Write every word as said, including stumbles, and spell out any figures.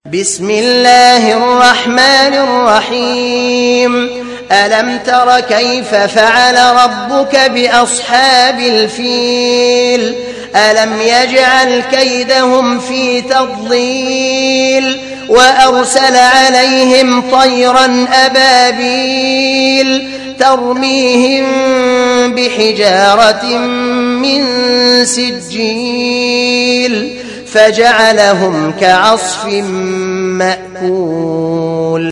بسم الله الرحمن الرحيم ألم تر كيف فعل ربك بأصحاب الفيل ألم يجعل كيدهم في تضليل وأرسل عليهم طيرا أبابيل ترميهم بحجارة من سجيل فجعلهم كعصف مأكول.